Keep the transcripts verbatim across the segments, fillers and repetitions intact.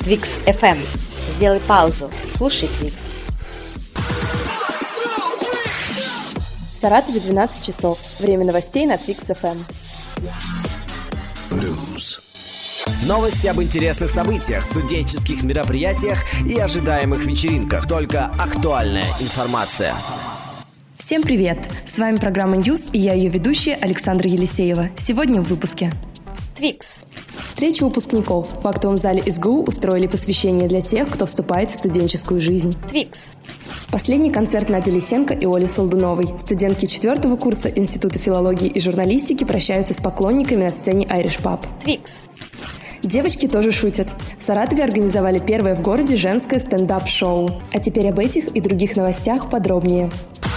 Твикс эф эм. Сделай паузу. Слушай Твикс. В Саратове двенадцать часов. Время новостей на Твикс эф эм. News. Новости об интересных событиях, студенческих мероприятиях и ожидаемых вечеринках. Только актуальная информация. Всем привет! С вами программа News и я ее ведущая Александра Елисеева. Сегодня в выпуске. Твикс. Встреча выпускников. В актовом зале эс гэ у устроили посвящение для тех, кто вступает в студенческую жизнь. Твикс. Последний концерт Нади Лисенко и Оли Солдуновой. Студентки четвертого курса Института филологии и журналистики прощаются с поклонниками на сцене Irish Pub. Твикс. Девочки тоже шутят. В Саратове организовали первое в городе женское стендап-шоу. А теперь об этих и других новостях подробнее.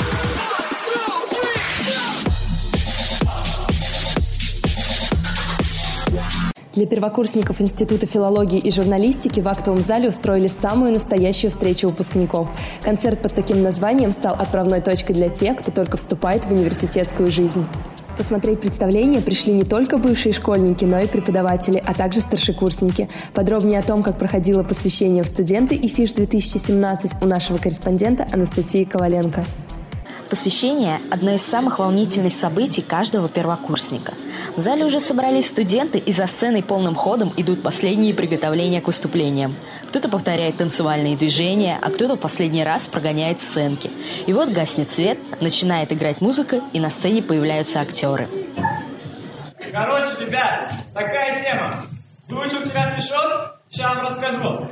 Для первокурсников Института филологии и журналистики в актовом зале устроили самую настоящую встречу выпускников. Концерт под таким названием стал отправной точкой для тех, кто только вступает в университетскую жизнь. Посмотреть представление пришли не только бывшие школьники, но и преподаватели, а также старшекурсники. Подробнее о том, как проходило посвящение в студенты ИФИШ две тысячи семнадцать у нашего корреспондента Анастасии Коваленко. Посвящение – одно из самых волнительных событий каждого первокурсника. В зале уже собрались студенты, и за сценой полным ходом идут последние приготовления к выступлениям. Кто-то повторяет танцевальные движения, а кто-то в последний раз прогоняет сценки. И вот гаснет свет, начинает играть музыка, и на сцене появляются актеры. Короче, ребят, такая тема. Выучил вчера стишок? Сейчас вам расскажу.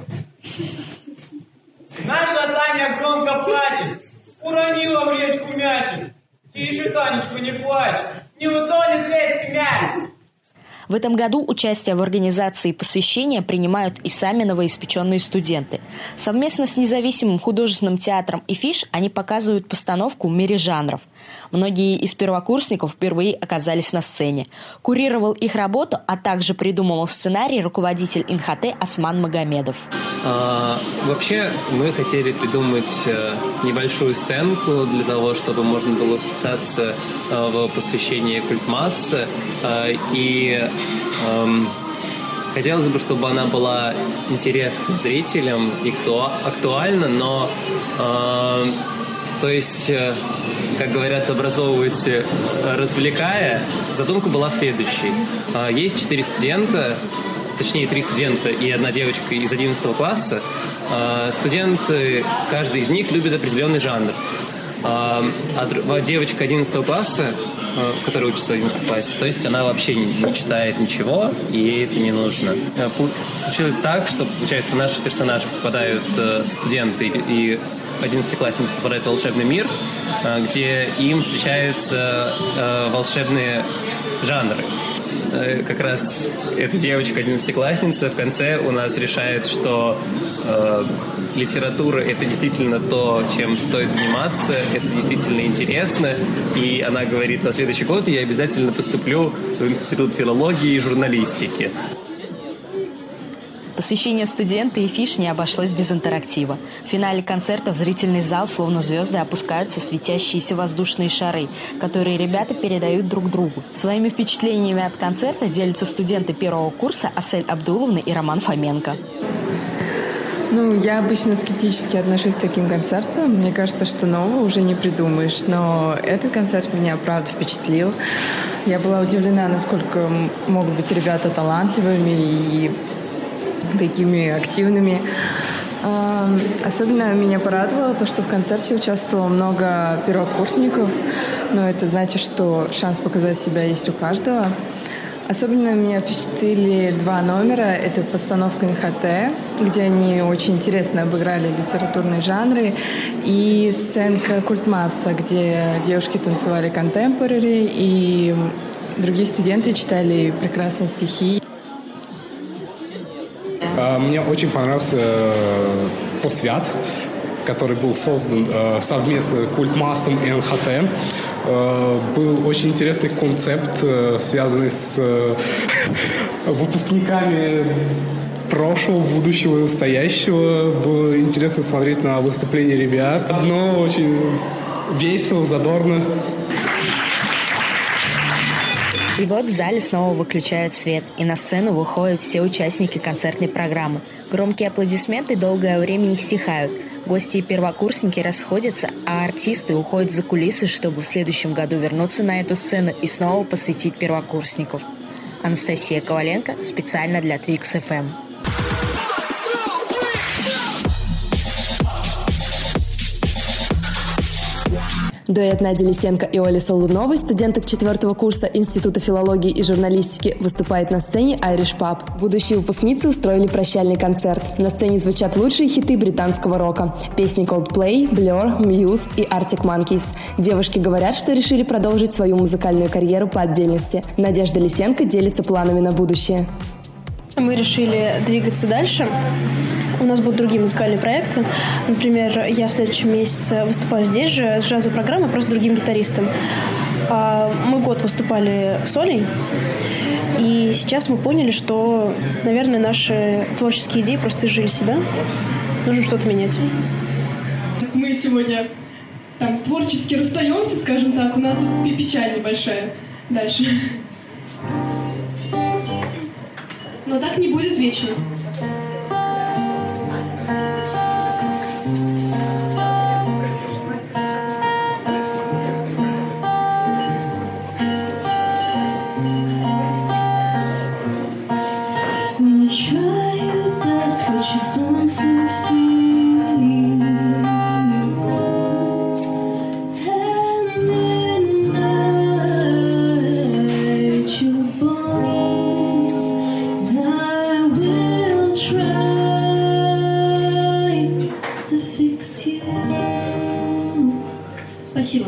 Наша Таня громко плачет. Уронила в речку мячик. Тише, Танечка, не плачь. Не утонет в речке мяч. В этом году участие в организации посвящения принимают и сами новоиспеченные студенты. Совместно с независимым художественным театром ИФИШ они показывают постановку в мире жанров. Многие из первокурсников впервые оказались на сцене. Курировал их работу, а также придумывал сценарий руководитель эн ха тэ Осман Магомедов. А, вообще мы хотели придумать небольшую сценку для того, чтобы можно было вписаться в посвящение культмассы. И эм, хотелось бы, чтобы она была интересна зрителям и актуальна, но э, то есть, э, как говорят, образовывать, э, развлекая. Задумка была следующей. Э, есть четыре студента, точнее три студента и одна девочка из одиннадцатого класса. Э, студенты, каждый из них любит определенный жанр. А девочка одиннадцатого класса, которая учится в одиннадцатом классе, то есть она вообще не, не читает ничего, и ей это не нужно. Случилось так, что, получается, в наш персонаж попадают студенты, и одиннадцатиклассницы попадают в волшебный мир, где им встречаются волшебные жанры. Как раз эта девочка, одиннадцатиклассница, в конце у нас решает, что э, литература – это действительно то, чем стоит заниматься, это действительно интересно, и она говорит, на следующий год я обязательно поступлю в Институт филологии и журналистики. Посвящение студента ИФИШ не обошлось без интерактива. В финале концерта в зрительный зал, словно звезды, опускаются светящиеся воздушные шары, которые ребята передают друг другу. Своими впечатлениями от концерта делятся студенты первого курса Асель Абдуловна и Роман Фоменко. Ну, я обычно скептически отношусь к таким концертам. Мне кажется, что нового уже не придумаешь. Но этот концерт меня, правда, впечатлил. Я была удивлена, насколько могут быть ребята талантливыми и такими активными. Особенно меня порадовало то, что в концерте участвовало много первокурсников. Но это значит, что шанс показать себя есть у каждого. Особенно меня впечатлили два номера. Это постановка эн ха тэ, где они очень интересно обыграли литературные жанры, и сценка «Культмасса», где девушки танцевали контемпорари, и другие студенты читали прекрасные стихи. Мне очень понравился посвят, который был создан совместно Культмассом и эн ха тэ. Был очень интересный концепт, связанный с выпускниками прошлого, будущего, настоящего. Было интересно смотреть на выступления ребят. Но очень весело, задорно. И вот в зале снова выключают свет, и на сцену выходят все участники концертной программы. Громкие аплодисменты долгое время не стихают. Гости и первокурсники расходятся, а артисты уходят за кулисы, чтобы в следующем году вернуться на эту сцену и снова посвятить первокурсников. Анастасия Коваленко специально для Твикс эф эм. Дуэт Нади Лисенко и Оли Солуновой, студенток четвертого курса Института филологии и журналистики, выступает на сцене Irish Pub. Будущие выпускницы устроили прощальный концерт. На сцене звучат лучшие хиты британского рока. Песни Coldplay, Blur, Muse и Arctic Monkeys. Девушки говорят, что решили продолжить свою музыкальную карьеру по отдельности. Надежда Лисенко делится планами на будущее. Мы решили двигаться дальше. У нас будут другие музыкальные проекты. Например, я в следующем месяце выступаю здесь же с джазовой программой, просто с другим гитаристом. Мы год выступали с Олей, и сейчас мы поняли, что, наверное, наши творческие идеи просто изжили себя. Нужно что-то менять. Мы сегодня там творчески расстаемся, скажем так. У нас тут печаль небольшая. Дальше. Но так не будет вечно. Спасибо.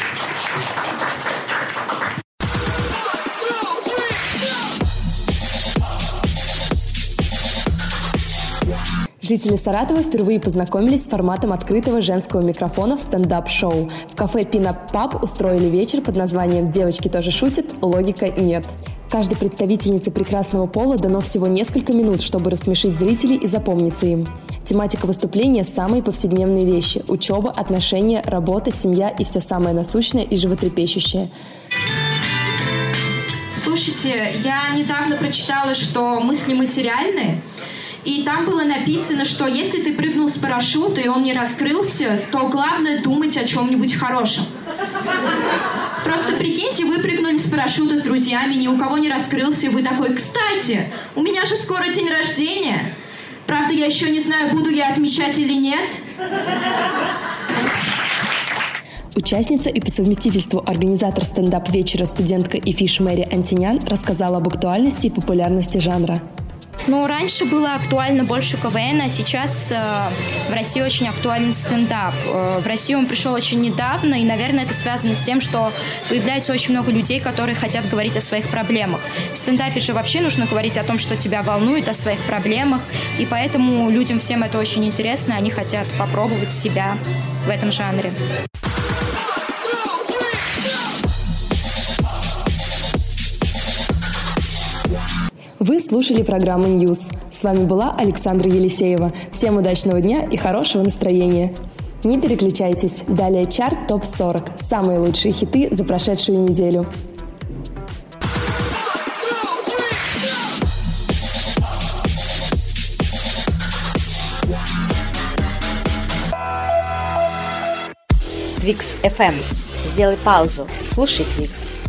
Жители Саратова впервые познакомились с форматом открытого женского микрофона в стендап-шоу. В кафе Пин-ап Паб устроили вечер под названием «Девочки тоже шутят, логика нет». Каждой представительнице прекрасного пола дано всего несколько минут, чтобы рассмешить зрителей и запомниться им. Тематика выступления – самые повседневные вещи – учеба, отношения, работа, семья и все самое насущное и животрепещущее. Слушайте, я недавно прочитала, что мысли материальны. И там было написано, что если ты прыгнул с парашюта и он не раскрылся, то главное думать о чем-нибудь хорошем. Просто прикиньте, вы прыгнули с парашюта с друзьями, ни у кого не раскрылся, и вы такой: кстати, у меня же скоро день рождения. Правда, я еще не знаю, буду я отмечать или нет. Участница и по совместительству организатор стендап-вечера студентка ИФИШ Мэри Антинян рассказала об актуальности и популярности жанра. Ну, раньше было актуально больше КВН, а сейчас э, в России очень актуален стендап. Э, в Россию он пришел очень недавно, и, наверное, это связано с тем, что появляется очень много людей, которые хотят говорить о своих проблемах. В стендапе же вообще нужно говорить о том, что тебя волнует, о своих проблемах, и поэтому людям всем это очень интересно, они хотят попробовать себя в этом жанре. Вы слушали программу «Ньюс». С вами была Александра Елисеева. Всем удачного дня и хорошего настроения. Не переключайтесь. Далее чарт топ сорок. Самые лучшие хиты за прошедшую неделю. Твикс эф эм. Сделай паузу. Слушай Твикс.